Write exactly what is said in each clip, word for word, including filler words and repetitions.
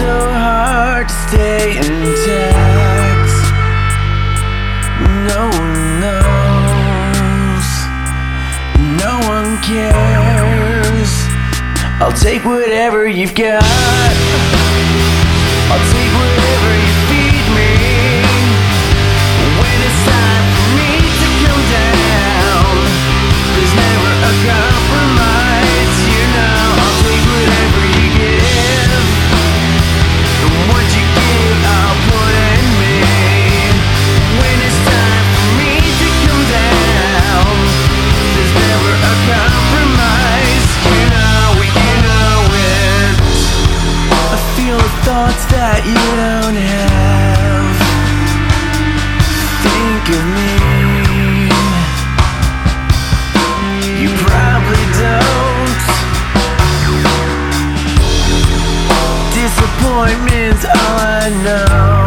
so hard to stay intact. No one knows, no one cares. I'll take whatever you've got. I'll take whatever you feed me. When it's time for me to come down, there's never a compromise, you know. I'll take whatever you give, and what you give I'll put in me. When it's time for me to come down, there's never a compromise, you know, you know it. I feel the thoughts that you don't have. Think of me. You probably don't. Disappointment's all I know,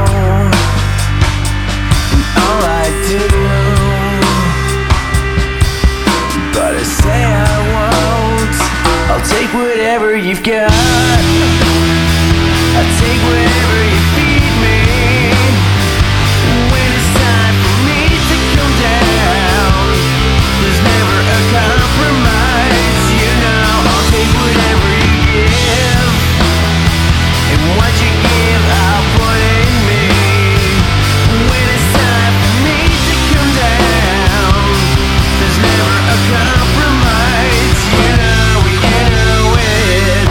and all I do. But I say I won't. I'll take whatever you've got. I'll take whatever you feed me. When it's time for me to come down, there's never a compromise, you know. I'll take whatever you give, and what you give I'll put in me. When it's time for me to come down, there's never a compromise, you know, you know it.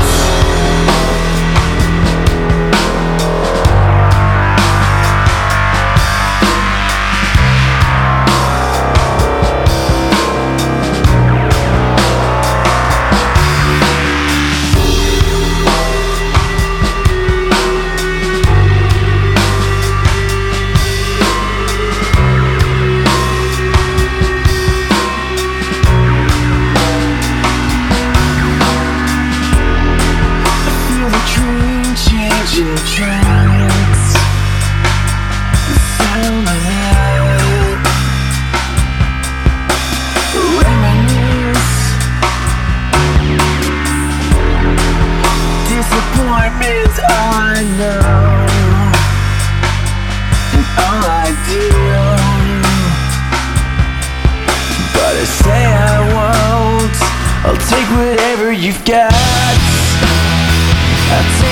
Changing tracks, the sound of that. Reminisce. Disappointment's all I know, and all I do. But I say I won't. I'll take whatever you've got. I'll take